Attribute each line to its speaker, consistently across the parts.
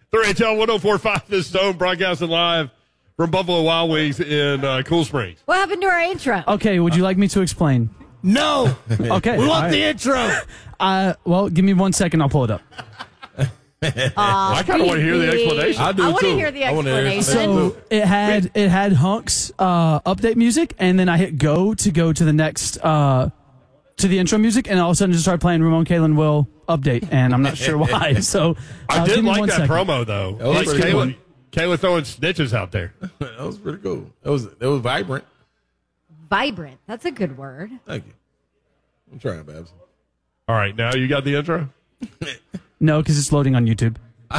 Speaker 1: 3HL 104.5 this Stone, broadcasting live from Buffalo Wild Wings in Cool Springs.
Speaker 2: What happened to our intro?
Speaker 3: Okay, would you like me to explain?
Speaker 4: No.
Speaker 3: Okay.
Speaker 4: We want the intro.
Speaker 3: Well, give me 1 second. I'll pull it up.
Speaker 1: I kind of want to hear the explanation.
Speaker 4: I do
Speaker 2: I want to
Speaker 4: too.
Speaker 2: hear the
Speaker 4: I wanna hear it.
Speaker 2: explanation.
Speaker 3: So it had Hunk's update music, and then I hit go to the next to the intro music, and all of a sudden it just started playing Ramon Kalen Will update, and I'm not sure why. So
Speaker 1: I did
Speaker 3: give me
Speaker 1: like
Speaker 3: 1
Speaker 1: that
Speaker 3: second.
Speaker 1: promo, though.
Speaker 4: That was
Speaker 1: Like
Speaker 4: pretty
Speaker 1: Kayla, Kayla throwing snitches out there.
Speaker 4: That was pretty cool. It was vibrant.
Speaker 2: Vibrant. That's a good word.
Speaker 4: Thank you. I'm trying, Babs.
Speaker 1: All right, now you got the intro?
Speaker 3: No, because it's loading on YouTube.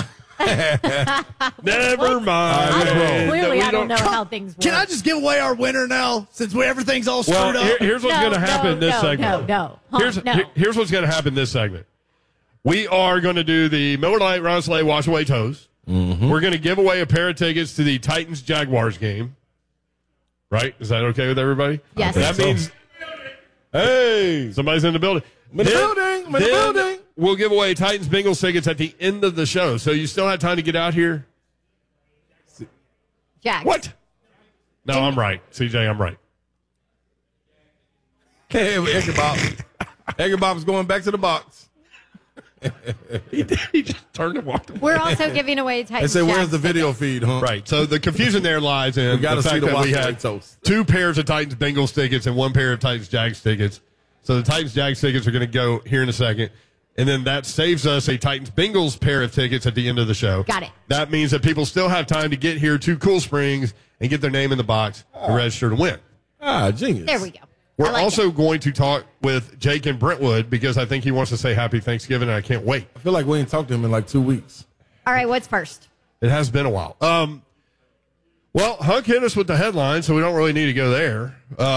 Speaker 1: Never mind.
Speaker 2: Clearly, I don't know how things work.
Speaker 5: Can I just give away our winner now, since everything's all screwed
Speaker 1: Well,
Speaker 5: up?
Speaker 1: here's what's going to happen in this segment.
Speaker 2: No.
Speaker 1: Here's what's going to happen in this segment. We are going to do the Miller Lite Ron Slay Wash Away Toast.
Speaker 4: Mm-hmm.
Speaker 1: We're going to give away a pair of tickets to the Titans-Jaguars game. Right? Is that okay with everybody?
Speaker 2: Yes.
Speaker 1: That means, hey, somebody's in the building.
Speaker 4: I'm in the building.
Speaker 1: We'll give away Titans-Bengals tickets at the end of the show. So you still have time to get out here?
Speaker 2: Jack.
Speaker 1: What? No, I'm right. CJ, I'm right.
Speaker 4: Hey, Eggy Bob. Eggy Bob's going back to the box.
Speaker 1: He just turned and walked away.
Speaker 2: We're also giving away
Speaker 4: They
Speaker 2: Titans.
Speaker 4: say, where's
Speaker 2: Jack's
Speaker 4: the video feed, huh?
Speaker 1: Right. So the confusion there lies in
Speaker 4: We got
Speaker 1: the
Speaker 4: to see
Speaker 1: fact
Speaker 4: the
Speaker 1: that we
Speaker 4: Wash Away
Speaker 1: had
Speaker 4: Toast.
Speaker 1: 2 pairs of Titans-Bengals tickets and 1 pair of Titans-Jags tickets. So the Titans-Jags tickets are going to go here in a second. And then that saves us a Titans-Bengals pair of tickets at the end of the show.
Speaker 2: Got it.
Speaker 1: That means that people still have time to get here to Cool Springs and get their name in the box and register to win.
Speaker 4: Ah, genius.
Speaker 2: There we go.
Speaker 1: We're
Speaker 2: I like
Speaker 1: also
Speaker 2: it.
Speaker 1: going to talk with Jake and Brentwood because I think he wants to say Happy Thanksgiving, and I can't wait.
Speaker 4: I feel like we ain't talked to him in like 2 weeks.
Speaker 2: All right, what's first?
Speaker 1: It has been a while. Well, Hunk hit us with the headline, so we don't really need to go there.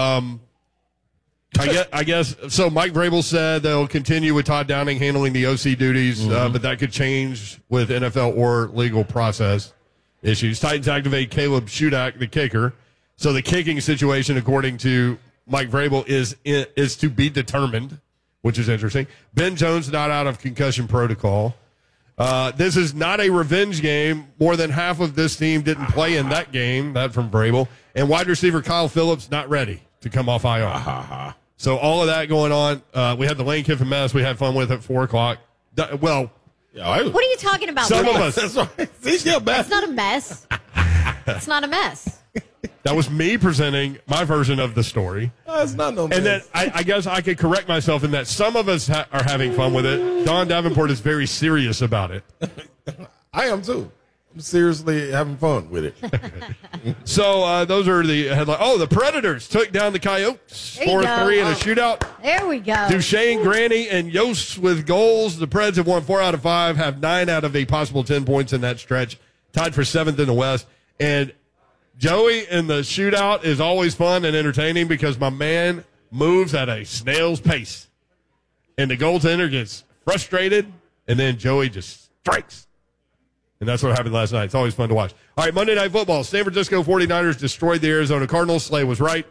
Speaker 1: I guess so. Mike Vrabel said they'll continue with Todd Downing handling the OC duties, but that could change with NFL or legal process issues. Titans activate Caleb Shudak, the kicker. So the kicking situation, according to Mike Vrabel, is to be determined, which is interesting. Ben Jones not out of concussion protocol. This is not a revenge game. More than half of this team didn't play in that game. That from Vrabel. And wide receiver Kyle Phillips not ready to come off IR. So all of that going on. We had the Lane Kiffin mess we had fun with at 4 o'clock. Well,
Speaker 2: What are you talking about?
Speaker 1: some of
Speaker 2: Lex?
Speaker 1: us.
Speaker 4: That's right. He's still back.
Speaker 2: It's not a mess. It's not a mess.
Speaker 1: That was me presenting my version of the story.
Speaker 4: It's not no
Speaker 1: And then
Speaker 4: mess.
Speaker 1: I guess I could correct myself in that some of us are having fun with it. Don Davenport is very serious about it.
Speaker 4: I am too. I'm seriously having fun with it.
Speaker 1: So those are the headlines. Oh, the Predators took down the Coyotes
Speaker 2: There you
Speaker 1: 4-3 in
Speaker 2: go.
Speaker 1: a shootout.
Speaker 2: There we go.
Speaker 1: Duchesne, Granny, and Yost with goals. The Preds have won 4 out of 5, have 9 out of a possible 10 points in that stretch, tied for 7th in the West. And Joey in the shootout is always fun and entertaining because my man moves at a snail's pace. And the goaltender gets frustrated, and then Joey just strikes. And that's what happened last night. It's always fun to watch. All right, Monday Night Football. San Francisco 49ers destroyed the Arizona Cardinals. Slay was right.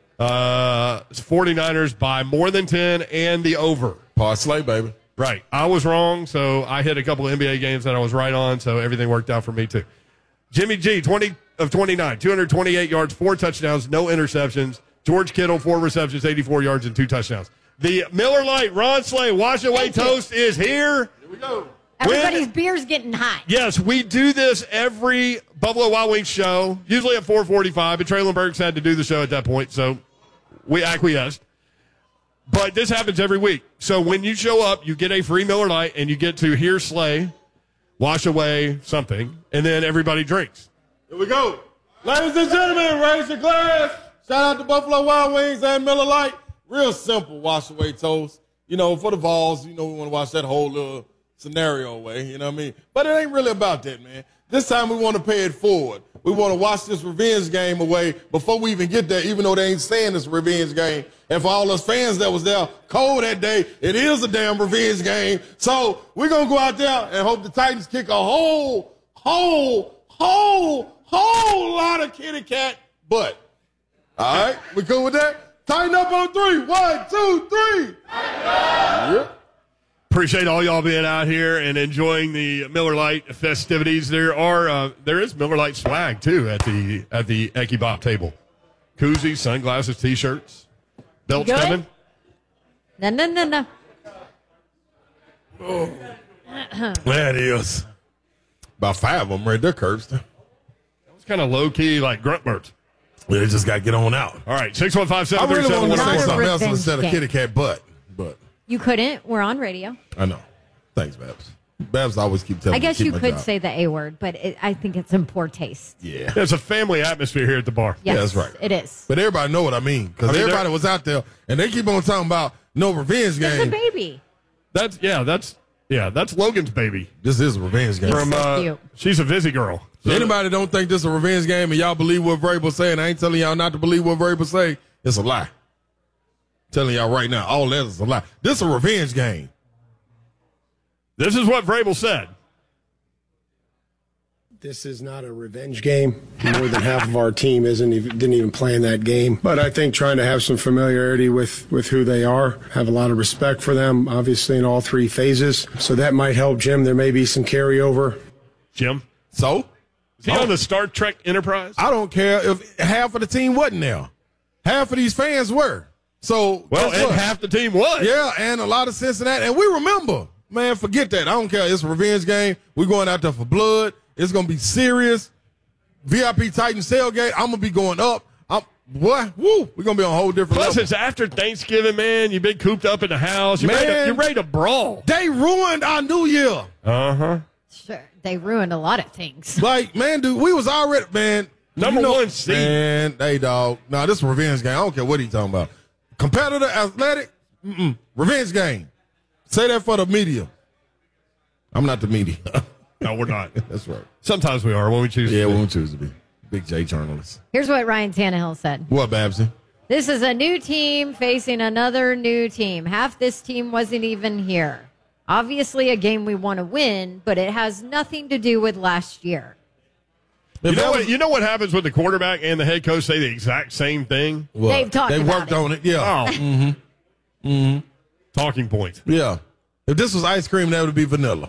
Speaker 1: 49ers by more than 10 and the over.
Speaker 4: Parsley, baby.
Speaker 1: Right. I was wrong, so I hit a couple of NBA games that I was right on, so everything worked out for me too. Jimmy G, 20 of 29, 228 yards, 4 touchdowns, no interceptions. George Kittle, 4 receptions, 84 yards, and 2 touchdowns. The Miller Lite Ron Slay Wash Away
Speaker 2: Thank you.
Speaker 1: Toast is here.
Speaker 4: Here we go.
Speaker 2: Everybody's beer's getting hot.
Speaker 1: Yes, we do this every Buffalo Wild Wings show, usually at 4:45, but Traylon Burks had to do the show at that point, so we acquiesced. But this happens every week. So when you show up, you get a free Miller Lite, and you get to hear Slay wash away something, and then everybody drinks.
Speaker 4: Here we go. Ladies and gentlemen, raise your glass. Shout out to Buffalo Wild Wings and Miller Lite. Real simple wash away toast. You know, for the Vols, you know, we want to wash that whole little scenario away, you know what I mean? But it ain't really about that, man. This time we want to pay it forward. We want to watch this revenge game away before we even get there, even though they ain't saying it's a revenge game. And for all us fans that was there cold that day, it is a damn revenge game. So we're going to go out there and hope the Titans kick a whole lot of kitty cat butt. All right? We cool with that? Tighten up on 3. 1, 2, 3. Yep.
Speaker 1: Appreciate all y'all being out here and enjoying the Miller Lite festivities. There is Miller Lite swag too at the Eki Bop table. Koozies, sunglasses, t-shirts, belts
Speaker 2: Good?
Speaker 1: coming.
Speaker 2: No.
Speaker 4: That is. About 5 of them right there, Kirsten.
Speaker 1: It's kind of low key, like grunt birds.
Speaker 4: We just got to get on out.
Speaker 1: All right, 615-737.
Speaker 4: I really want to
Speaker 2: Not
Speaker 4: say
Speaker 2: a
Speaker 4: something else
Speaker 2: revenge
Speaker 4: instead of
Speaker 2: game.
Speaker 4: kitty cat butt, but
Speaker 2: You couldn't. We're on radio.
Speaker 4: I know. Thanks, Babs. Babs always keep telling
Speaker 2: I
Speaker 4: me to
Speaker 2: guess
Speaker 4: keep
Speaker 2: you
Speaker 4: my
Speaker 2: could
Speaker 4: job.
Speaker 2: say the A word, but I think it's in poor taste.
Speaker 4: Yeah.
Speaker 1: There's a family atmosphere here at the bar.
Speaker 2: Yes,
Speaker 4: that's right.
Speaker 2: It is.
Speaker 4: But everybody know what I mean, because
Speaker 1: I mean,
Speaker 4: everybody was out there, and they keep on talking about no revenge
Speaker 2: It's a
Speaker 4: game.
Speaker 2: baby.
Speaker 1: That's Logan's baby.
Speaker 4: This is a revenge game.
Speaker 1: From
Speaker 2: so cute.
Speaker 1: she's a Vizzy girl. So
Speaker 4: Anybody don't think this is a revenge game and y'all believe what Vrabel say, and I ain't telling y'all not to believe what Vrabel say, it's a lie. Telling y'all right now, all that is a lie. This is a revenge game.
Speaker 1: this is what Vrabel said.
Speaker 6: This is not a revenge game. More than half of our team didn't even play in that game. But I think trying to have some familiarity with who they are, have a lot of respect for them, obviously in all 3 phases. So that might help Jim. There may be some carryover.
Speaker 1: Jim,
Speaker 4: So,
Speaker 1: is he on the Star Trek Enterprise?
Speaker 4: I don't care if half of the team wasn't there. Half of these fans were. So,
Speaker 1: Well,
Speaker 4: guess
Speaker 1: and
Speaker 4: what?
Speaker 1: half the team was.
Speaker 4: Yeah, and a lot of Cincinnati. And we remember, man, forget that. I don't care. It's a revenge game. We're going out there for blood. It's going to be serious. VIP Titans tailgate. I'm going to be going up. We're going to be on a whole different
Speaker 1: Plus,
Speaker 4: level.
Speaker 1: it's after Thanksgiving, man. You've been cooped up in the house.
Speaker 4: Man.
Speaker 1: You're ready to brawl.
Speaker 4: They ruined our new year.
Speaker 1: Uh-huh.
Speaker 2: Sure. They ruined a lot of things.
Speaker 4: Like, man, dude, we was already, man.
Speaker 1: Number 1 seed.
Speaker 4: Man, hey, dog. Nah, this is a revenge game. I don't care what he's talking about. Competitor, athletic, revenge game. Say that for the media. I'm not the media.
Speaker 1: No, we're not.
Speaker 4: That's right.
Speaker 1: Sometimes we are when we choose to.
Speaker 4: Yeah,
Speaker 1: be.
Speaker 4: we won't choose to be. Big J journalist.
Speaker 2: Here's what Ryan Tannehill said.
Speaker 4: What, Babsy?
Speaker 2: This is a new team facing another new team. Half this team wasn't even here. Obviously a game we want to win, but it has nothing to do with last year.
Speaker 1: You know what happens when the quarterback and the head coach say the exact same thing?
Speaker 4: Well,
Speaker 2: They've talked
Speaker 4: They
Speaker 2: about
Speaker 4: worked
Speaker 2: it.
Speaker 4: on it. Yeah.
Speaker 1: Oh. Talking points.
Speaker 4: Yeah. If this was ice cream, that would be vanilla.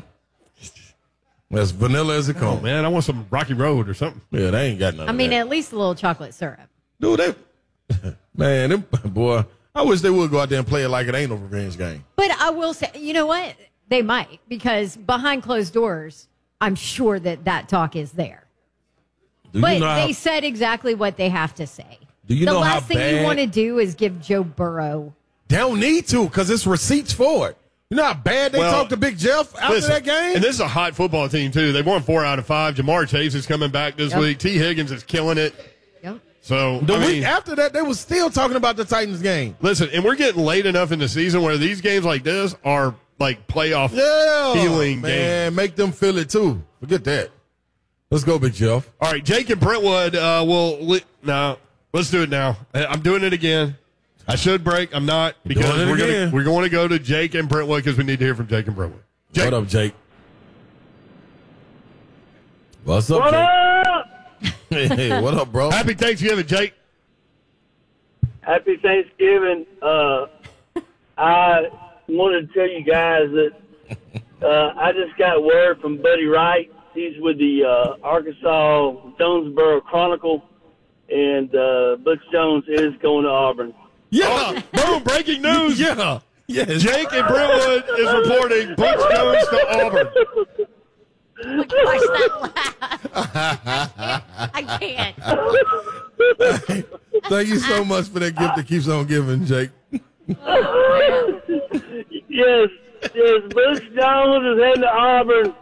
Speaker 4: As vanilla as it
Speaker 1: Oh,
Speaker 4: comes.
Speaker 1: man, I want some Rocky Road or something.
Speaker 4: Yeah, they ain't got nothing.
Speaker 2: I mean,
Speaker 4: that.
Speaker 2: at least a little chocolate syrup.
Speaker 4: Dude, man, them, boy, I wish they would go out there and play it like it ain't no revenge game.
Speaker 2: But I will say, you know what? They might, because behind closed doors, I'm sure that talk is there.
Speaker 4: Do
Speaker 2: But
Speaker 4: you know how,
Speaker 2: they said exactly what they have to say.
Speaker 4: Do you
Speaker 2: the
Speaker 4: know how
Speaker 2: last thing
Speaker 4: bad-
Speaker 2: you want to do is give Joe Burrow.
Speaker 4: they don't need to because it's receipts for it. You know how bad they
Speaker 1: Well,
Speaker 4: talked to Big Jeff after
Speaker 1: Listen,
Speaker 4: that game?
Speaker 1: and this is a hot football team, too. They won 4 out of 5. Jamar Chase is coming back this
Speaker 2: Yep.
Speaker 1: week. T. Higgins is killing it.
Speaker 2: Yep.
Speaker 1: So,
Speaker 4: the
Speaker 1: I
Speaker 4: week
Speaker 1: mean,
Speaker 4: after that, they was still talking about the Titans game.
Speaker 1: listen, and we're getting late enough in the season where these games like this are like playoff
Speaker 4: Yeah.
Speaker 1: feeling
Speaker 4: man,
Speaker 1: games.
Speaker 4: make them feel it too. Forget that. Let's go, Big Jeff.
Speaker 1: All right, Jake and Brentwood no, let's do it now. I'm doing it again. I should break. I'm not because
Speaker 4: Doing it again.
Speaker 1: we're going to go to Jake and Brentwood because we need to hear from Jake and Brentwood. Jake.
Speaker 4: What up, Jake? What's up,
Speaker 7: What
Speaker 4: Jake?
Speaker 7: up?
Speaker 4: Hey, what up, bro?
Speaker 1: Happy Thanksgiving, Jake.
Speaker 7: Happy Thanksgiving. I wanted to tell you guys that I just got word from Buddy Wright. He's with the Arkansas Jonesboro Chronicle, and Butch Jones is going to Auburn.
Speaker 4: Yeah.
Speaker 1: Boom, breaking news.
Speaker 4: Yeah. Yes.
Speaker 1: Jake and Brentwood is reporting Butch Jones to Auburn.
Speaker 2: Gosh, that laugh. I can't.
Speaker 4: Thank you so much for that gift that keeps on giving, Jake.
Speaker 7: Yes, Butch Jones is heading to Auburn.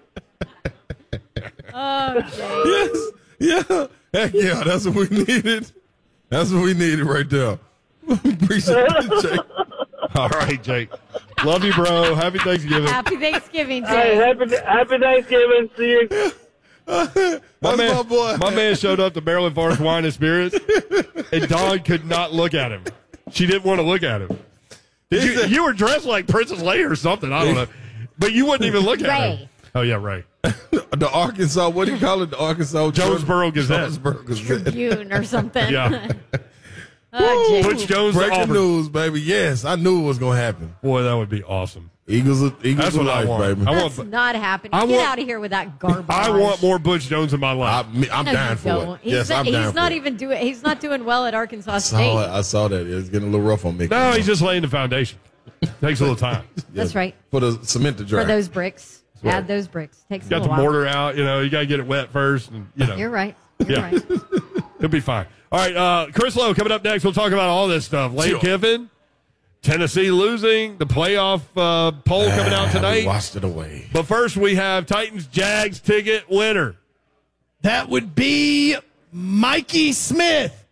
Speaker 2: Oh, Jake.
Speaker 4: Yes. Yeah. Heck yeah. That's what we needed. That's what we needed right there. Appreciate it, Jake.
Speaker 1: All right, Jake. Love you, bro. Happy Thanksgiving.
Speaker 2: Happy Thanksgiving,
Speaker 7: Hey,
Speaker 2: Jake.
Speaker 7: happy Thanksgiving. See you.
Speaker 4: That's my boy.
Speaker 1: My man showed up to Maryland Forest Wine and Spirits, and Dawn could not look at him. She didn't want to look at him. You were dressed like Princess Leia or something. I don't know. But you wouldn't even look at him.
Speaker 2: Ray.
Speaker 1: Oh, yeah, right.
Speaker 4: The Arkansas, what do you call it? The Arkansas
Speaker 1: Jonesboro Gazette.
Speaker 4: Jonesboro Gazette.
Speaker 2: Tribune or something.
Speaker 1: Yeah.
Speaker 2: Oh, Jake.
Speaker 1: Butch Jones to
Speaker 4: Breaking
Speaker 1: Auburn.
Speaker 4: news, baby. Yes, I knew it was going to happen.
Speaker 1: Boy, that would be awesome.
Speaker 4: Eagles
Speaker 1: That's
Speaker 4: of
Speaker 1: what I
Speaker 4: life,
Speaker 1: want.
Speaker 4: baby.
Speaker 1: I
Speaker 2: That's
Speaker 1: want.
Speaker 2: not happening.
Speaker 1: I
Speaker 2: Get
Speaker 1: want-
Speaker 2: out of here with that garbage.
Speaker 1: I want more Butch Jones in my life.
Speaker 4: I'm
Speaker 2: No,
Speaker 4: down
Speaker 2: you
Speaker 4: for
Speaker 2: don't.
Speaker 4: it. Yes, I'm down
Speaker 2: He's
Speaker 4: for
Speaker 2: not
Speaker 4: it.
Speaker 2: even doing. He's not doing well at Arkansas
Speaker 4: I
Speaker 2: State.
Speaker 4: saw that. It's getting a little rough on me.
Speaker 1: No, he's just laying the foundation. Takes a little time.
Speaker 2: That's right.
Speaker 4: For the cement to dry.
Speaker 2: For those bricks,
Speaker 4: right.
Speaker 2: add those bricks. Takes a
Speaker 1: Got the
Speaker 2: little while.
Speaker 1: mortar out. You got to get it wet first. And,
Speaker 2: You're right. You're
Speaker 1: Yeah.
Speaker 2: right.
Speaker 1: He'll be fine. All right, Chris Lowe coming up next. We'll talk about all this stuff. Lane
Speaker 4: Sure.
Speaker 1: Kiffin, Tennessee losing, the playoff poll coming out
Speaker 4: We
Speaker 1: tonight.
Speaker 4: washed it away.
Speaker 1: But first, we have Titans-Jags ticket winner.
Speaker 5: That would be Mikey Smith.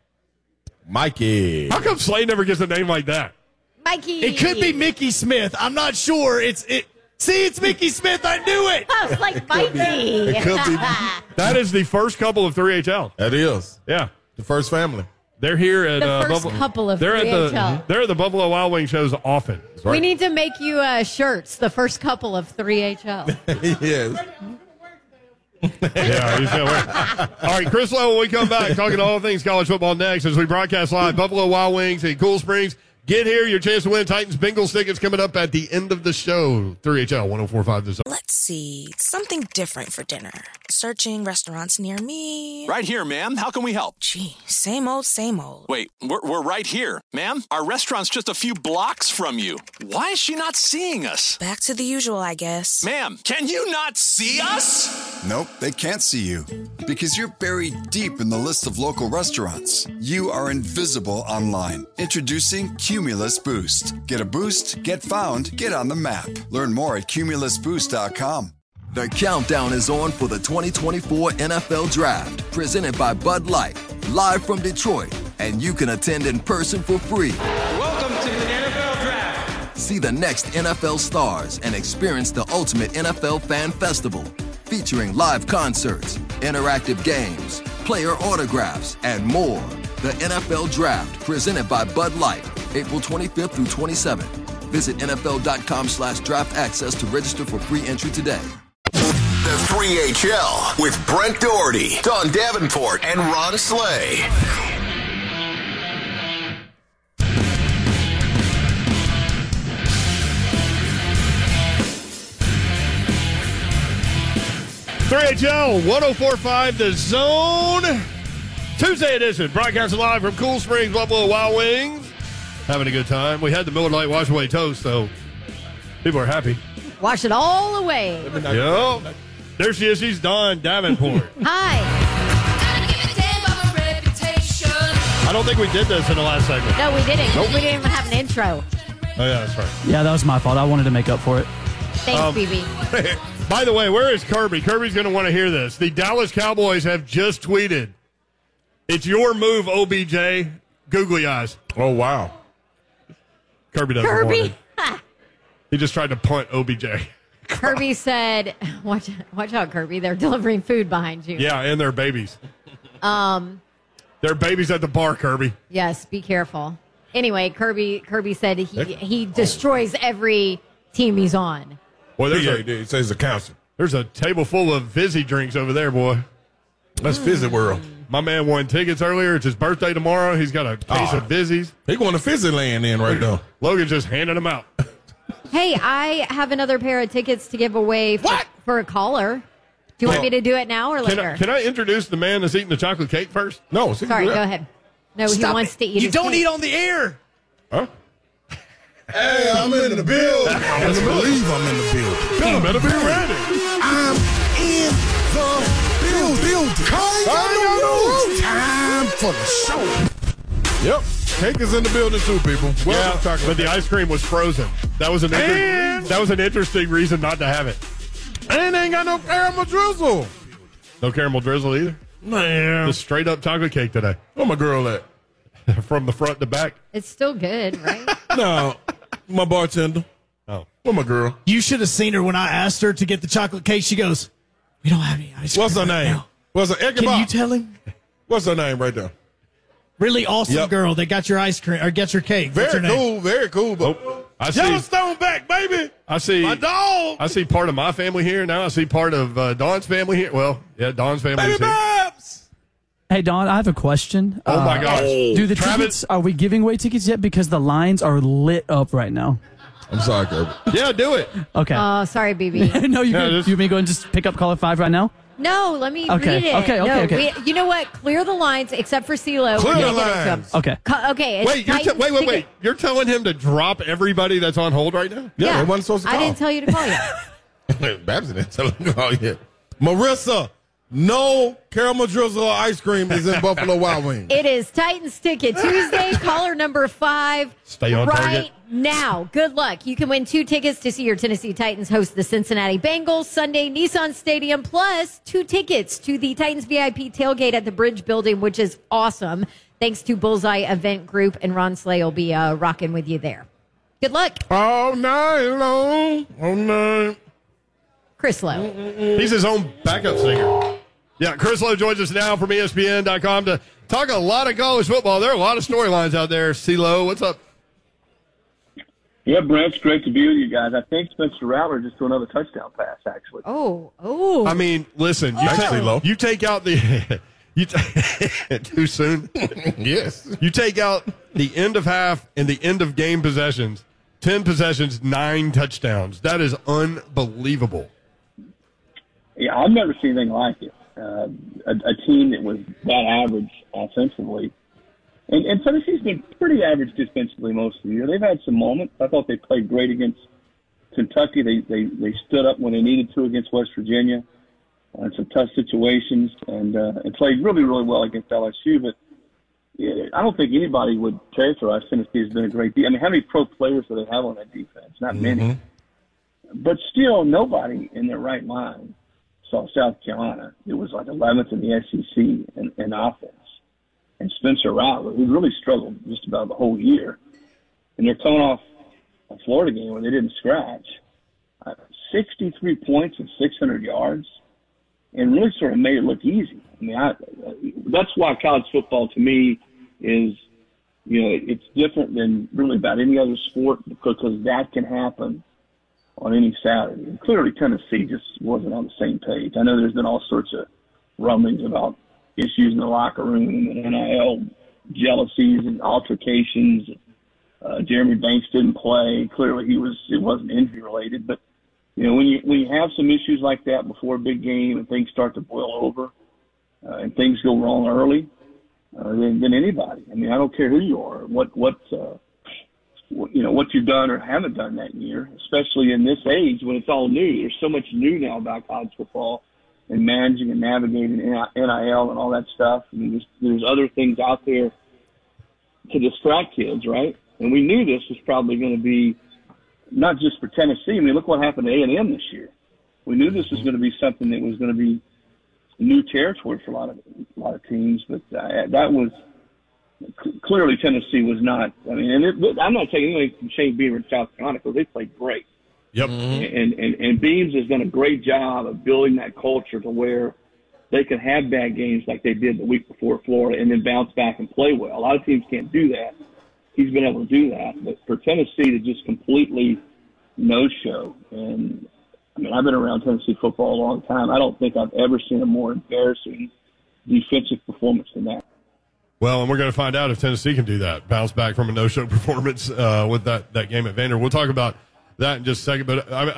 Speaker 4: Mikey.
Speaker 1: How come Slade never gets a name like that?
Speaker 2: Mikey.
Speaker 5: It could be Mickey Smith. I'm not sure. See, it's Mickey Smith. I knew it.
Speaker 2: I was like Mikey.
Speaker 4: It could be.
Speaker 1: That is the first couple of 3HL.
Speaker 4: That is.
Speaker 1: Yeah.
Speaker 4: The first family.
Speaker 1: They're here at
Speaker 2: The first
Speaker 1: Buffalo.
Speaker 2: couple of
Speaker 1: they're
Speaker 2: 3HL.
Speaker 1: They're at the Buffalo Wild Wing shows often.
Speaker 2: We need to make you shirts. The first couple of 3HL.
Speaker 4: Yes.
Speaker 1: Yeah, he's gonna wear. All right, Chris Lowe, when we come back, talking all things college football next as we broadcast live Buffalo Wild Wings in Cool Springs. Get here, your chance to win Titans Bengals tickets coming up at the end of the show. 3HL 104.5 The Zone.
Speaker 8: Let's see. Something different for dinner. Searching restaurants near me.
Speaker 9: Right here, ma'am. How can we help?
Speaker 8: Gee, same old, same old.
Speaker 9: Wait, we're right here. Ma'am, our restaurant's just a few blocks from you. Why is she not seeing us?
Speaker 8: Back to the usual, I guess.
Speaker 9: Ma'am, can you not see us?
Speaker 10: Nope, they can't see you. Because you're buried deep in the list of local restaurants. You are invisible online. Introducing Cumulus Boost. Get a boost, get found, get on the map. Learn more at cumulusboost.com.
Speaker 11: The countdown is on for the 2024 NFL Draft, presented by Bud Light, live from Detroit, and you can attend in person for free.
Speaker 12: Welcome to the NFL Draft.
Speaker 11: See the next NFL stars and experience the ultimate NFL fan festival, featuring live concerts, interactive games, player autographs, and more. The NFL Draft, presented by Bud Light, April 25th through 27th. Visit NFL.com/draft access to register for free entry today.
Speaker 13: The 3HL with Brent Doherty, Don Davenport, and Ron Slay.
Speaker 1: HL 104.5 The Zone. Tuesday edition, broadcasting live from Cool Springs, Buffalo Wild Wings. Having a good time. We had the Miller Lite Wash Away toast, so people are happy.
Speaker 2: Wash it all away.
Speaker 1: Yep. There she is. She's Dawn Davenport.
Speaker 2: Hi.
Speaker 1: I don't think we did this in the last segment.
Speaker 2: No, we didn't.
Speaker 1: Nope.
Speaker 2: We didn't even have an intro.
Speaker 1: Oh, yeah, that's right.
Speaker 3: Yeah, that was my fault. I wanted to make up for it.
Speaker 2: Thanks, BB.
Speaker 1: By the way, where is Kirby? Kirby's going to want to hear this. The Dallas Cowboys have just tweeted, "It's your move, OBJ." Googly eyes.
Speaker 4: Oh, wow.
Speaker 1: Kirby doesn't want
Speaker 2: Kirby.
Speaker 1: it. He just tried to punt OBJ.
Speaker 2: Kirby said, watch out, Kirby. They're delivering food behind you.
Speaker 1: Yeah, and their babies. They're babies at the bar, Kirby.
Speaker 2: Yes, be careful. Anyway, Kirby said he destroys every team he's on.
Speaker 1: Boy,
Speaker 4: It says the council.
Speaker 1: There's a table full of fizzy drinks over there, boy.
Speaker 4: That's Fizzy World.
Speaker 1: My man won tickets earlier. It's his birthday tomorrow. He's got a case of fizzies.
Speaker 4: He going to Fizzy Land in right now.
Speaker 1: Logan's just handing them out.
Speaker 2: Hey, I have another pair of tickets to give away for a caller. Do you want me to do it now or later?
Speaker 1: Can I introduce the man that's eating the chocolate cake first?
Speaker 4: No.
Speaker 2: Sorry, go ahead. No,
Speaker 5: Stop
Speaker 2: he wants
Speaker 5: it.
Speaker 2: to eat
Speaker 5: You
Speaker 2: his
Speaker 5: don't
Speaker 2: cake.
Speaker 5: eat on the air.
Speaker 1: Huh?
Speaker 4: Hey, I'm in the building. I believe I'm in the building.
Speaker 1: You better be ready.
Speaker 4: I'm in the building. Time for the show. Yep. Cake is in the building too, people.
Speaker 1: Yeah, but the ice cream was frozen. That was an interesting reason not to have it.
Speaker 4: And ain't got no caramel drizzle.
Speaker 1: No caramel drizzle either.
Speaker 4: Man.
Speaker 1: Just straight up chocolate cake today.
Speaker 4: Where my girl at?
Speaker 1: From the front to back.
Speaker 2: It's still good, right?
Speaker 4: No. My bartender.
Speaker 1: Oh.
Speaker 4: Where my girl?
Speaker 5: You should have seen her when I asked her to get the chocolate cake. She goes, "We don't have any ice cream."
Speaker 4: What's her
Speaker 5: right
Speaker 4: name?
Speaker 5: now."
Speaker 4: What's her
Speaker 5: Can you tell him?
Speaker 4: What's her name right there?
Speaker 5: Really awesome
Speaker 4: Yep.
Speaker 5: girl that got your ice cream or get your cake. What's her
Speaker 4: Very
Speaker 5: name?
Speaker 4: cool, very cool. But
Speaker 1: I see.
Speaker 4: Yellowstone back, baby.
Speaker 1: I see.
Speaker 4: My dog.
Speaker 1: I see part of my family here. Now I see part of Dawn's family here. Well, yeah, Dawn's family
Speaker 4: Baby
Speaker 1: is here.
Speaker 4: Babs.
Speaker 3: Hey, Don, I have a question.
Speaker 1: Oh, my gosh.
Speaker 3: Do the
Speaker 1: Travis-
Speaker 3: tickets, are we giving away tickets yet? Because the lines are lit up right now.
Speaker 4: I'm sorry, Kirby.
Speaker 1: Yeah, do it.
Speaker 3: Okay.
Speaker 2: Sorry, BB.
Speaker 3: No, you want me to go and just pick up caller 5 right now?
Speaker 2: No, let me
Speaker 3: Okay,
Speaker 2: read it.
Speaker 3: okay,
Speaker 2: No,
Speaker 3: okay.
Speaker 2: you know what? Clear the lines, except for CeeLo.
Speaker 1: Clear
Speaker 2: We're
Speaker 1: the
Speaker 2: gonna get into
Speaker 1: lines.
Speaker 2: him.
Speaker 3: Okay.
Speaker 2: Okay. It's
Speaker 1: Wait,
Speaker 2: Titans
Speaker 1: wait. You're telling him to drop everybody that's on hold right now?
Speaker 4: Yeah, they wasn't supposed to
Speaker 2: I
Speaker 4: call.
Speaker 2: didn't tell you to call yet.
Speaker 4: Babs didn't tell him to call yet. Marissa, no caramel drizzle or ice cream is in Buffalo Wild Wings.
Speaker 2: It is Titans Ticket Tuesday. Caller number 5.
Speaker 1: Stay on
Speaker 2: right
Speaker 1: target.
Speaker 2: now. Good luck. You can win 2 tickets to see your Tennessee Titans host the Cincinnati Bengals Sunday, Nissan Stadium, plus 2 tickets to the Titans VIP tailgate at the Bridge Building, which is awesome. Thanks to Bullseye Event Group, and Ron Slay will be rocking with you there. Good luck.
Speaker 4: All night long. All night.
Speaker 2: Chris Lowe.
Speaker 1: He's his own backup singer. Yeah, Chris Lowe joins us now from ESPN.com to talk a lot of college football. There are a lot of storylines out there. CeeLo, what's up?
Speaker 14: Yeah, Brent, it's great to be with you guys. I think Spencer Rattler just threw another touchdown pass, actually.
Speaker 2: Oh.
Speaker 1: I mean, listen, you take out the too soon.
Speaker 4: Yes.
Speaker 1: You take out the end of half and the end of game possessions. 10 possessions, 9 touchdowns. That is unbelievable.
Speaker 14: Yeah, I've never seen anything like it. A team that was that average offensively. And Tennessee's been pretty average defensively most of the year. They've had some moments. I thought they played great against Kentucky. They stood up when they needed to against West Virginia in some tough situations and played really, really well against LSU. But I don't think anybody would characterize Tennessee as being a great defense. I mean, how many pro players do they have on that defense? Not many. But still, nobody in their right mind saw South Carolina. It was like 11th in the SEC in offense. And Spencer Rattler, who really struggled just about the whole year. And they're coming off a Florida game where they didn't scratch. 63 points and 600 yards. And really sort of made it look easy. I mean, that's why college football to me is, it's different than really about any other sport because that can happen on any Saturday. And clearly Tennessee just wasn't on the same page. I know there's been all sorts of rumblings about issues in the locker room and NIL jealousies and altercations. Jeremy Banks didn't play. Clearly it wasn't injury related, but when you have some issues like that before a big game and things start to boil over and things go wrong early, then anybody. I mean, I don't care who you are, what you've done or haven't done that year, especially in this age when it's all new. There's so much new now about college football and managing and navigating NIL and all that stuff. I mean, there's other things out there to distract kids, right? And we knew this was probably going to be not just for Tennessee. I mean, look what happened to A&M this year. We knew this was going to be something that was going to be new territory for a lot of teams, but that was clearly Tennessee was not. I mean, I'm not taking anything from Shane Beamer in South Carolina because they played great.
Speaker 1: Yep.
Speaker 14: And Beams has done a great job of building that culture to where they can have bad games like they did the week before Florida and then bounce back and play well. A lot of teams can't do that. He's been able to do that. But for Tennessee to just completely no-show, and I mean, I've been around Tennessee football a long time. I don't think I've ever seen a more embarrassing defensive performance than that.
Speaker 1: Well, and we're going to find out if Tennessee can do that, bounce back from a no-show performance with that game at Vanderbilt. We'll talk about that in just a second.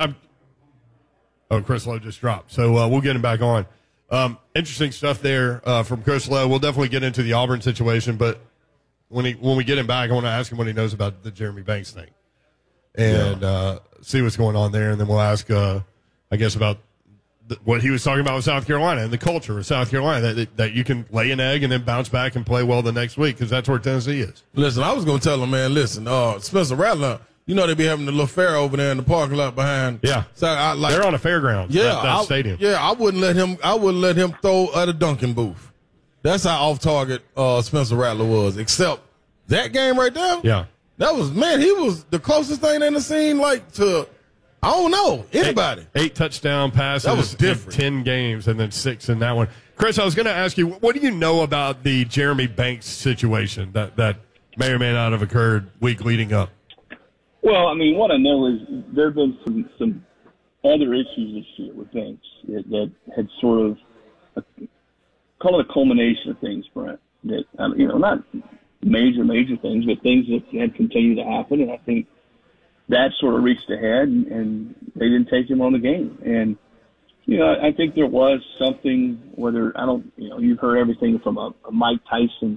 Speaker 1: But Chris Lowe just dropped, so we'll get him back on. Interesting stuff there from Chris Lowe. We'll definitely get into the Auburn situation, but when we get him back, I want to ask him what he knows about the Jeremy Banks thing and see what's going on there, and then we'll ask, I guess, about what he was talking about with South Carolina and the culture of South Carolina, that you can lay an egg and then bounce back and play well the next week, because that's where Tennessee is.
Speaker 4: Listen, I was going to tell him, man, listen, Spencer Rattler, they be having the little fair over there in the parking lot behind.
Speaker 1: Yeah.
Speaker 4: So
Speaker 1: they're on a fairground.
Speaker 4: Yeah.
Speaker 1: That stadium.
Speaker 4: Yeah, I wouldn't let him throw at a Dunkin' booth. That's how off target Spencer Rattler was, except that game right there.
Speaker 1: Yeah.
Speaker 4: That was, man, he was the closest thing in the scene, to, I don't know, anybody.
Speaker 1: 8 touchdown passes.
Speaker 4: That was different.
Speaker 1: 10 games and then 6 in that one. Chris, I was going to ask you, what do you know about the Jeremy Banks situation that may or may not have occurred week leading up?
Speaker 14: Well, I mean, what I know is there have been some other issues this year with Banks that had sort of call it a culmination of things, Brent. That not major things, but things that had continued to happen. And I think that sort of reached ahead, and they didn't take him on the game. And, I think there was something, you've heard everything from a Mike Tyson,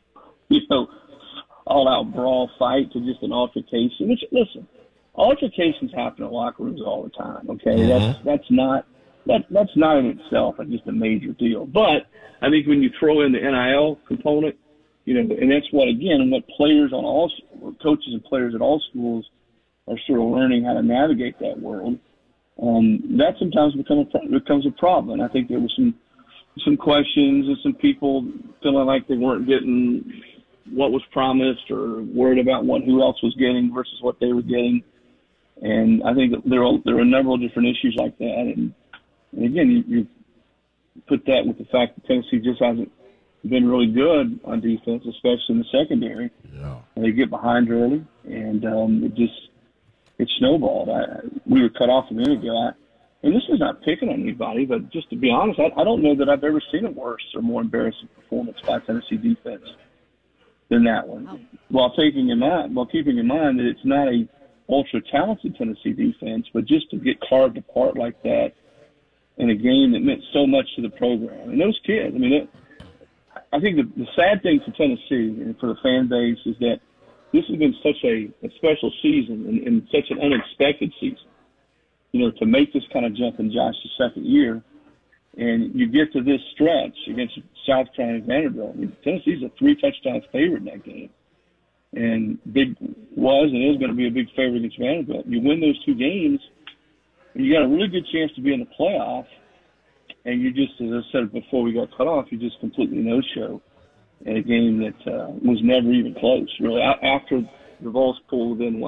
Speaker 14: all-out brawl fight to just an altercation, which, listen, altercations happen in locker rooms all the time, okay? Mm-hmm. That's not in itself just a major deal. But I think when you throw in the NIL component, and that's what players coaches and players at all schools are sort of learning how to navigate that world, that sometimes becomes a problem. And I think there was some questions and some people feeling like they weren't getting what was promised or worried about who else was getting versus what they were getting. And I think that there are a number of different issues like that. And again, you put that with the fact that Tennessee just hasn't been really good on defense, especially in the secondary. Yeah. And they get behind early, and it snowballed. We were cut off a minute ago. And this is not picking on anybody, but just to be honest, I don't know that I've ever seen a worse or more embarrassing performance by Tennessee defense than that one. Oh. While keeping in mind that it's not a ultra-talented Tennessee defense, but just to get carved apart like that in a game that meant so much to the program. And those kids, I think the sad thing for Tennessee and for the fan base is that this has been such a special season and such an unexpected season. To make this kind of jump in Josh's second year, and you get to this stretch against South Carolina and Vanderbilt. Tennessee's a 3-touchdown favorite in that game. And was and is going to be a big favorite against Vanderbilt. You win those two games, and you got a really good chance to be in the playoff. And you just, as I said before we got cut off, you just completely no-show in a game that was never even close, really. After the Vols pulled in,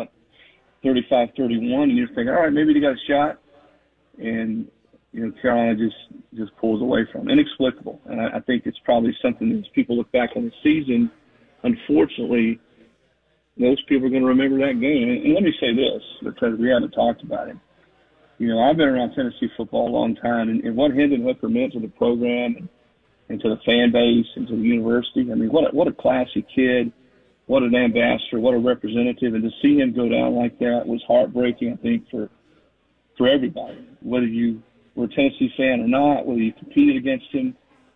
Speaker 14: 35-31, and you're thinking, all right, maybe they got a shot. And, Carolina just pulls away from it. Inexplicable. And I think it's probably something that as people look back on the season, unfortunately, most people are going to remember that game. And let me say this, because we haven't talked about it. I've been around Tennessee football a long time, and what Hendon Hooker meant to the program and to the fan base and to the university. What a classy kid, what an ambassador, what a representative. And to see him go down like that was heartbreaking, I think, for everybody, whether you were a Tennessee fan or not, whether you competed against him.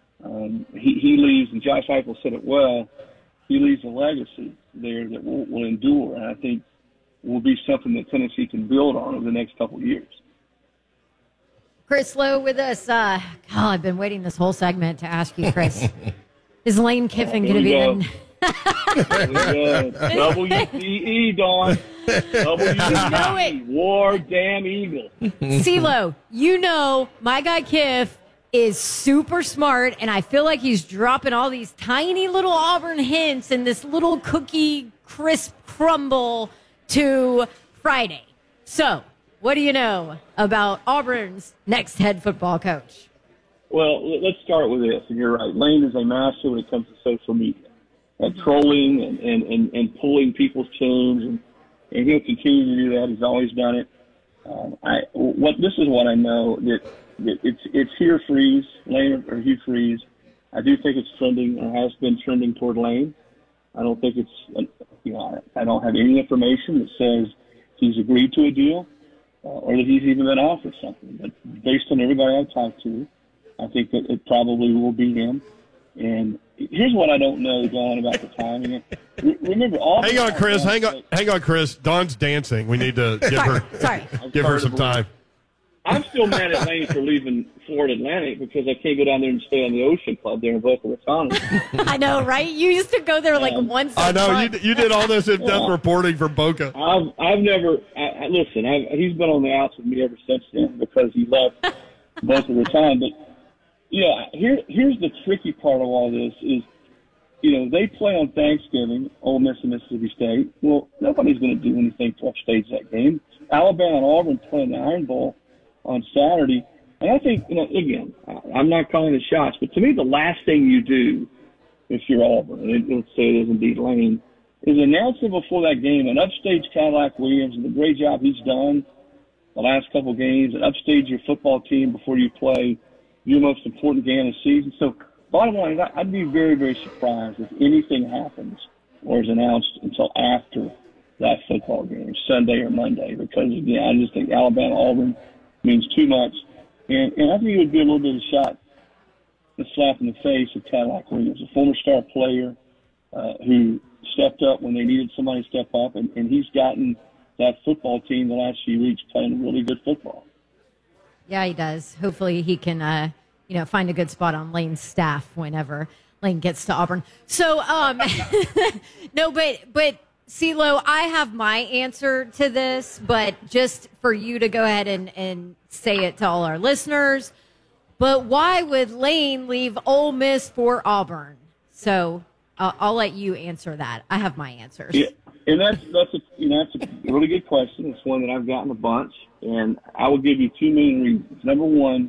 Speaker 14: He leaves, and Josh Heupel said it well, he leaves a legacy there that will endure, and I think will be something that Tennessee can build on over the next couple of years.
Speaker 2: Chris Lowe with us. I've been waiting this whole segment to ask you, Chris. Is Lane Kiffin going to be in?
Speaker 14: WDE, Dawn. WDE. War Damn Eagle.
Speaker 2: CeeLo, my guy Kiff is super smart, and I feel like he's dropping all these tiny little Auburn hints in this little cookie crisp crumble to Friday. So, what do you know about Auburn's next head football coach?
Speaker 14: Well, let's start with this, and you're right. Lane is a master when it comes to social media and trolling and pulling people's chains, and he'll continue to do that. He's always done it. This is what I know, that it's Hugh Freeze, Lane or Hugh Freeze. I do think it's trending, or has been trending toward Lane. I don't think it's, I don't have any information that says he's agreed to a deal or that he's even been offered something. But based on everybody I've talked to, I think that it probably will be him. And here's what I don't know, Dawn, about the timing. Remember,
Speaker 1: hang on, Chris. Dawn's dancing. We need to give her some time.
Speaker 14: I'm still mad at Lane for leaving Florida Atlantic because I can't go down there and stay on the Ocean Club there in Boca Raton.
Speaker 2: I know, right? You used to go there once a month.
Speaker 1: I know. You did all this in-depth reporting from Boca.
Speaker 14: I've never listen. He's been on the outs with me ever since then because he left Boca Raton. But here's the tricky part of all this is, they play on Thanksgiving, Ole Miss and Mississippi State. Well, nobody's going to do anything to upstage that game. Alabama and Auburn play in the Iron Bowl on Saturday. And I think, again, I'm not calling the shots, but to me, the last thing you do if you're Auburn, and let's say it is indeed Lane, is announce it before that game and upstage Cadillac Williams and the great job he's done the last couple of games, and upstage your football team before you play your most important game of the season. So bottom line, I'd be very, very surprised if anything happens or is announced until after that football game, Sunday or Monday, because, again, I just think Alabama-Auburn means too much. And I think it would be a little bit of a shot, a slap in the face of Cadillac Williams, a former star player who stepped up when they needed somebody to step up, and he's gotten that football team the last few weeks playing really good football.
Speaker 2: Yeah, he does. Hopefully he can, find a good spot on Lane's staff whenever Lane gets to Auburn. So, no, but CeeLo, I have my answer to this, but just for you to go ahead and say it to all our listeners. But why would Lane leave Ole Miss for Auburn? So I'll let you answer that. I have my answers.
Speaker 14: Yeah, and that's a really good question. It's one that I've gotten a bunch, and I will give you two main reasons. Number one,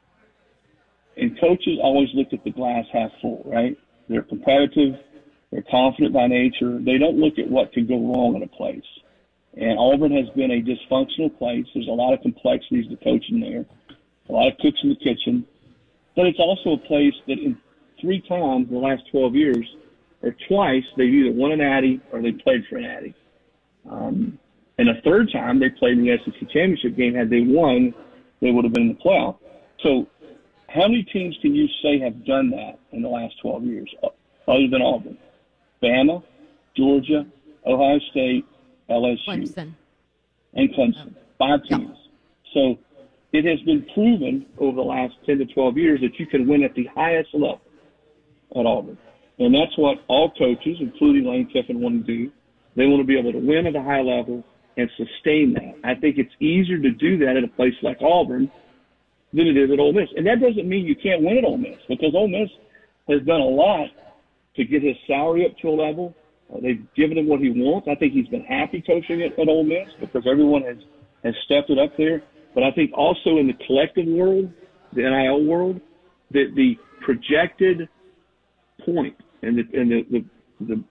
Speaker 14: and coaches always look at the glass half full, right? They're competitive. They're confident by nature. They don't look at what could go wrong in a place. And Auburn has been a dysfunctional place. There's a lot of complexities to coaching there, a lot of cooks in the kitchen. But it's also a place that in 3 times in the last 12 years, or twice, they've either won an Natty or they played for an Natty. And a third time they played in the SEC championship game. Had they won, they would have been in the playoff. So how many teams can you say have done that in the last 12 years other than Auburn? Bama, Georgia, Ohio State, LSU,
Speaker 2: Clemson.
Speaker 14: And Clemson. 5 teams. So it has been proven over the last 10 to 12 years that you can win at the highest level at Auburn. And that's what all coaches, including Lane Kiffin, want to do. They want to be able to win at a high level and sustain that. I think it's easier to do that at a place like Auburn than it is at Ole Miss. And that doesn't mean you can't win at Ole Miss, because Ole Miss has done a lot to get his salary up to a level. They've given him what he wants. I think he's been happy coaching at Ole Miss because everyone has stepped it up there. But I think also in the collective world, the NIL world, the projected point and the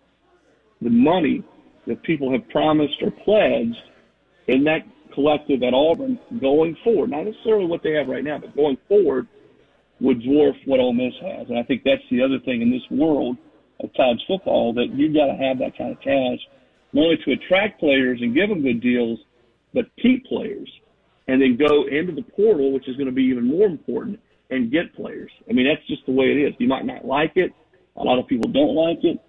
Speaker 14: money that people have promised or pledged in that collective at Auburn going forward, not necessarily what they have right now, but going forward, would dwarf what Ole Miss has. And I think that's the other thing in this world of college football, that you've got to have that kind of cash, not only to attract players and give them good deals, but keep players and then go into the portal, which is going to be even more important, and get players. I mean, that's just the way it is. You might not like it. A lot of people don't like it.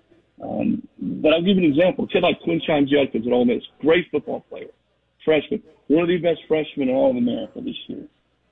Speaker 14: But I'll give you an example. A kid like Quinshon Judkins at Ole Miss, great football player, freshman, one of the best freshmen in all of America this year.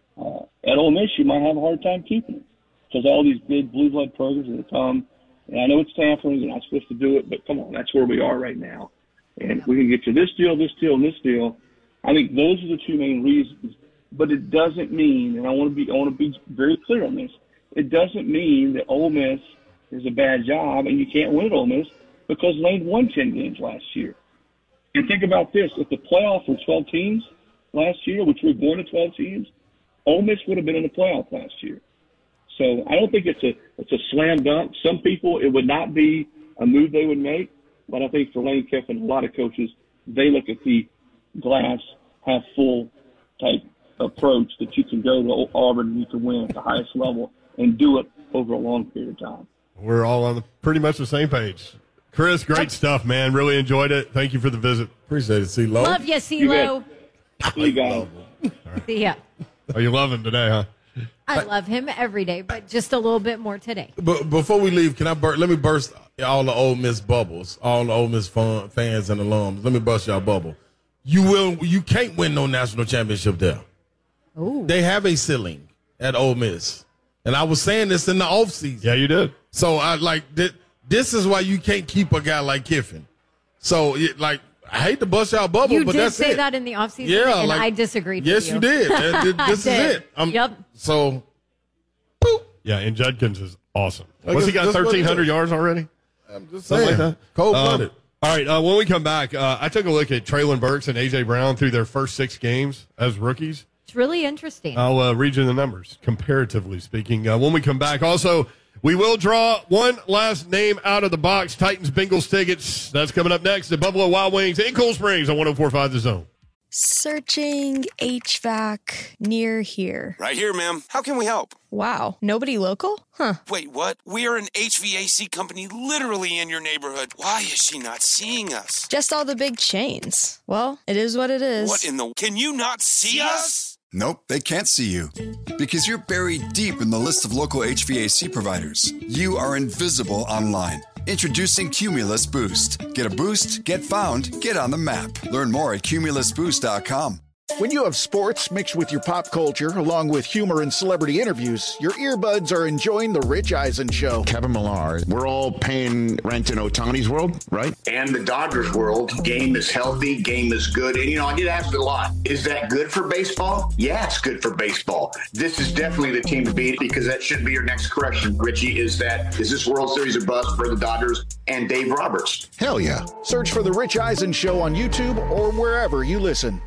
Speaker 14: At Ole Miss, you might have a hard time keeping him because all these big blue blood programs that come. And I know it's tampering, you're not supposed to do it, but come on, that's where we are right now. And we can get you this deal, this deal, and this deal. I think those are the two main reasons. But it doesn't mean, and I want to be very clear on this, it doesn't mean that Ole Miss is a bad job and you can't win at Ole Miss, because Lane won 10 games last year. And think about this: if the playoff were 12 teams last year, which we're going to 12 teams, Ole Miss would have been in the playoff last year. So I don't think it's a slam dunk. Some people, it would not be a move they would make, but I think for Lane Kiffin, a lot of coaches, they look at the glass half full type approach, that you can go to Auburn and you can win at the highest level and do it over a long period of time.
Speaker 1: We're all on pretty much the same page. Chris, great stuff, man. Really enjoyed it. Thank you for the visit.
Speaker 15: Appreciate it, CeeLo.
Speaker 2: Love you, CeeLo.
Speaker 14: See you guys.
Speaker 2: See ya.
Speaker 1: Oh, you love him today, huh?
Speaker 2: I love him every day, but just a little bit more today.
Speaker 15: But before we leave, let me burst all the Ole Miss bubbles, all the Ole Miss fans and alums. Let me burst y'all bubble. You can't win no national championship there.
Speaker 2: Ooh.
Speaker 15: They have a ceiling at Ole Miss. And I was saying this in the offseason.
Speaker 1: Yeah, you did.
Speaker 15: So this is why you can't keep a guy like Kiffin. So I hate to bust y'all bubble, but that's it.
Speaker 2: You did say that in the offseason,
Speaker 15: yeah,
Speaker 2: and I disagreed with you.
Speaker 15: Yes, you did. This is it.
Speaker 2: Yep.
Speaker 15: So,
Speaker 1: boop. Yeah, and Judkins is awesome. What's he got, 1,300 yards already?
Speaker 15: I'm just saying. Like that. Cold-blooded.
Speaker 1: All right, when we come back, I took a look at Traylon Burks and A.J. Brown through their first 6 games as rookies.
Speaker 2: It's really interesting.
Speaker 1: I'll read you the numbers, comparatively speaking. When we come back, also, we will draw one last name out of the box, Titans Bengals tickets. That's coming up next at Buffalo Wild Wings in Cool Springs on 104.5 The Zone.
Speaker 8: Searching HVAC near here.
Speaker 9: Right here, ma'am. How can we help?
Speaker 8: Wow, nobody local? Huh.
Speaker 9: Wait, what? We are an HVAC company literally in your neighborhood. Why is she not seeing us?
Speaker 8: Just all the big chains. Well, it is what it is.
Speaker 9: What in the... Can you not see us?
Speaker 10: Nope, they can't see you. Because you're buried deep in the list of local HVAC providers. You are invisible online. Introducing Cumulus Boost. Get a boost, get found, get on the map. Learn more at cumulusboost.com.
Speaker 16: When you have sports mixed with your pop culture, along with humor and celebrity interviews, your earbuds are enjoying The Rich Eisen Show.
Speaker 17: Kevin Millar, we're all paying rent in Ohtani's world, right?
Speaker 18: And the Dodgers world. Game is healthy, game is good. And, I get asked a lot, is that good for baseball? Yeah, it's good for baseball. This is definitely the team to beat because that should be your next correction, Richie, is this World Series a bust for the Dodgers and Dave Roberts?
Speaker 16: Hell yeah. Search for The Rich Eisen Show on YouTube or wherever you listen.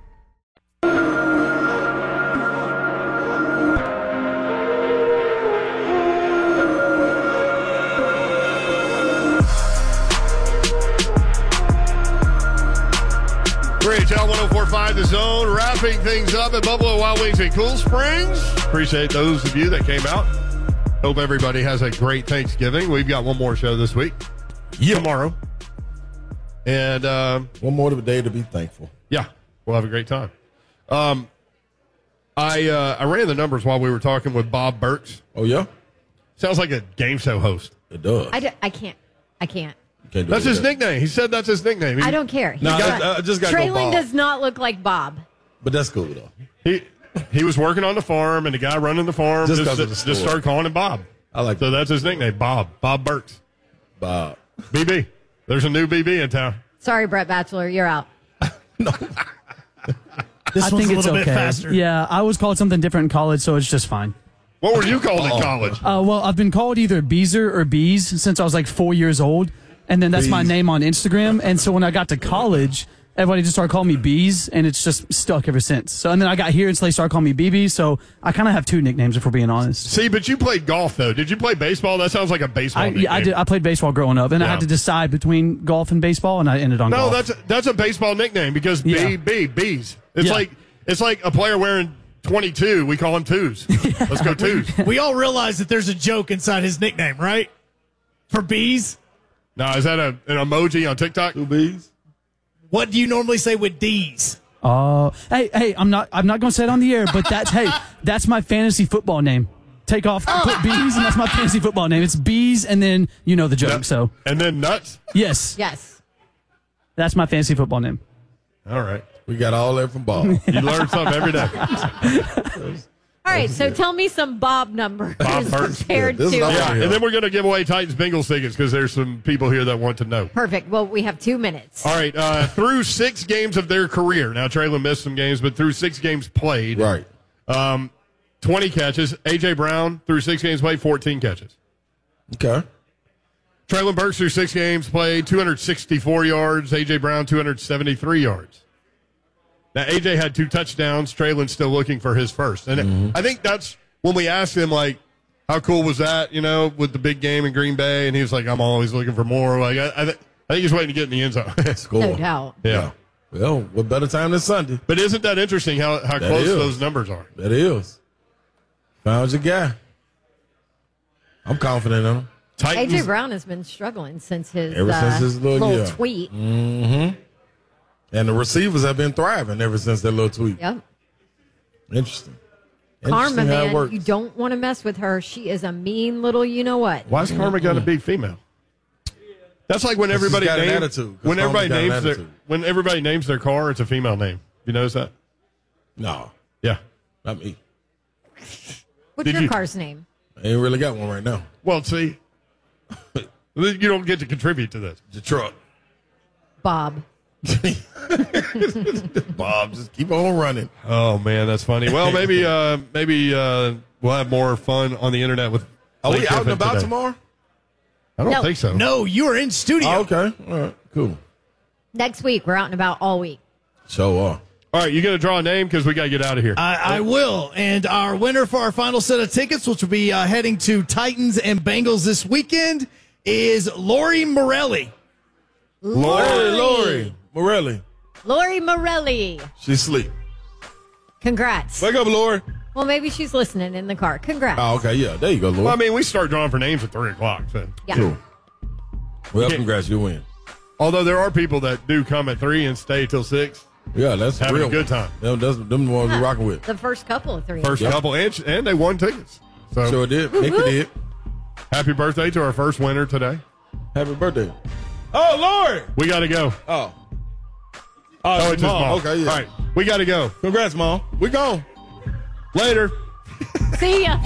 Speaker 1: HL 104.5 The Zone, wrapping things up at Buffalo Wild Wings in Cool Springs. Appreciate those of you that came out. Hope everybody has a great Thanksgiving. We've got one more show this week. Tomorrow. And
Speaker 15: one more day to be thankful.
Speaker 1: Yeah, we'll have a great time. I ran the numbers while we were talking with Bob Burks.
Speaker 15: Oh, yeah?
Speaker 1: Sounds like a game show host.
Speaker 15: It does.
Speaker 2: I can't.
Speaker 1: That's his nickname. He said that's his nickname.
Speaker 2: I don't care.
Speaker 15: No, I just got to go
Speaker 2: Traylon
Speaker 15: Bob.
Speaker 2: does not look like Bob.
Speaker 15: But that's cool, though.
Speaker 1: He was working on the farm, and the guy running the farm just started calling him Bob.
Speaker 15: I like
Speaker 1: so that's his nickname, Bob Burks.
Speaker 15: Bob.
Speaker 1: BB. There's a new BB in town.
Speaker 2: Sorry, Brett Batchelor, you're out.
Speaker 3: I think it's okay.
Speaker 5: Faster.
Speaker 3: Yeah, I was called something different in college, so it's just fine.
Speaker 1: What were you called in college?
Speaker 3: Well, I've been called either Beezer or Bees since I was like 4 years old, and then that's my name on Instagram. And so when I got to college, everybody just started calling me Bees, and it's just stuck ever since. So and then I got here, and so they started calling me BB. So I kind of have two nicknames, if we're being honest.
Speaker 1: See, but you played golf though. Did you play baseball? That sounds like a baseball.
Speaker 3: I did. I played baseball growing up, and I had to decide between golf and baseball, and I ended on golf.
Speaker 1: No, that's a baseball nickname because Bees. It's like a player wearing 22. We call him twos. Let's go twos.
Speaker 5: We all realize that there's a joke inside his nickname, right? For Bees.
Speaker 1: Now, is that an emoji on TikTok?
Speaker 15: Two Bees.
Speaker 5: What do you normally say with D's?
Speaker 3: Hey, I'm not going to say it on the air, but that's my fantasy football name. Take off, put Bees, and that's my fantasy football name. It's Bees, and then you know the joke. So
Speaker 1: and then nuts.
Speaker 3: Yes, that's my fantasy football name.
Speaker 1: All right,
Speaker 15: we got all that from Bob.
Speaker 1: You learn something every day.
Speaker 2: All right, so tell me some Bob numbers.
Speaker 1: Bob Burks.
Speaker 2: Compared to.
Speaker 1: Yeah, and then we're going to give away Titans Bengals tickets because there's some people here that want to know.
Speaker 2: Perfect. Well, we have 2 minutes.
Speaker 1: All right, through 6 games of their career. Now, Traylon missed some games, but through 6 games played.
Speaker 15: Right.
Speaker 1: 20 catches. A.J. Brown, through 6 games played, 14 catches.
Speaker 15: Okay.
Speaker 1: Traylon Burks, through 6 games played, 264 yards. A.J. Brown, 273 yards. Now, A.J. had 2 touchdowns. Traylon's still looking for his first. And I think that's when we asked him, like, how cool was that, with the big game in Green Bay? And he was like, I'm always looking for more. Like, I think he's waiting to get in the end zone.
Speaker 15: Cool.
Speaker 2: No doubt.
Speaker 1: Yeah.
Speaker 15: Well, what better time than Sunday?
Speaker 1: But isn't that interesting how close those numbers are?
Speaker 15: That is. Found your guy. I'm confident in him.
Speaker 2: A.J. Brown has been struggling since his
Speaker 15: little
Speaker 2: tweet.
Speaker 15: Mm-hmm. And the receivers have been thriving ever since that little tweet.
Speaker 2: Yep.
Speaker 15: Interesting.
Speaker 2: Karma, man, you don't want to mess with her. She is a mean little you-know-what.
Speaker 1: Why's Karma got to be female? That's like when everybody names their car, it's a female name. You notice that?
Speaker 15: No.
Speaker 1: Yeah.
Speaker 15: Not me.
Speaker 2: What's your car's name?
Speaker 15: I ain't really got one right now.
Speaker 1: Well, see, you don't get to contribute to this.
Speaker 15: The truck.
Speaker 2: Bob.
Speaker 15: Bob, just keep on running.
Speaker 1: Oh man, that's funny. Well, maybe we'll have more fun on the internet with.
Speaker 15: Are we out and about tomorrow?
Speaker 1: I don't think so.
Speaker 5: No, you are in studio.
Speaker 15: Oh, okay, all right, cool.
Speaker 2: Next week, we're out and about all week.
Speaker 15: So,
Speaker 1: all right, you gonna draw a name because we gotta get out of here.
Speaker 5: I will, and our winner for our final set of tickets, which will be heading to Titans and Bengals this weekend, is Lori Morelli.
Speaker 15: Lori Morelli.
Speaker 2: Lori Morelli.
Speaker 15: She's asleep.
Speaker 2: Congrats.
Speaker 15: Wake up, Lori.
Speaker 2: Well, maybe she's listening in the car. Congrats.
Speaker 15: Oh, okay. Yeah, there you go, Lori.
Speaker 1: Well, I mean, we start drawing for names at 3 o'clock. So.
Speaker 2: Yeah.
Speaker 15: Cool. Well, congrats. You win.
Speaker 1: Although there are people that do come at 3 and stay till 6.
Speaker 15: Yeah, that's
Speaker 1: having
Speaker 15: real
Speaker 1: a good time.
Speaker 15: Them the ones we're rocking with.
Speaker 2: The first couple of 3.
Speaker 1: First couple, and they won tickets. So
Speaker 15: sure did. Nikki did.
Speaker 1: Happy birthday to our first winner today.
Speaker 15: Happy birthday. Oh, Lord.
Speaker 1: We got to go.
Speaker 15: Oh,
Speaker 1: it's his mom.
Speaker 15: Okay, yeah.
Speaker 1: All right, we got to go.
Speaker 15: Congrats, Mom. We gone.
Speaker 1: Later.
Speaker 2: See ya.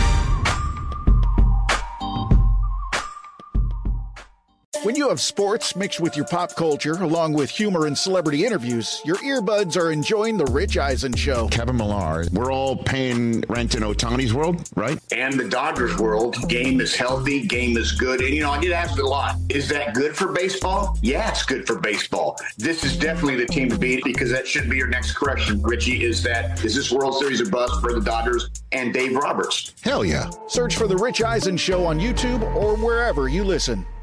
Speaker 16: When you have sports mixed with your pop culture, along with humor and celebrity interviews, your earbuds are enjoying The Rich Eisen Show.
Speaker 17: Kevin Millar, we're all paying rent in Ohtani's world, right?
Speaker 18: And the Dodgers world, game is healthy, game is good. And, you know, I get asked a lot, is that good for baseball? Yeah, it's good for baseball. This is definitely the team to beat because that should be your next correction, Richie, is this World Series a bust for the Dodgers and Dave Roberts?
Speaker 17: Hell yeah.
Speaker 16: Search for The Rich Eisen Show on YouTube or wherever you listen.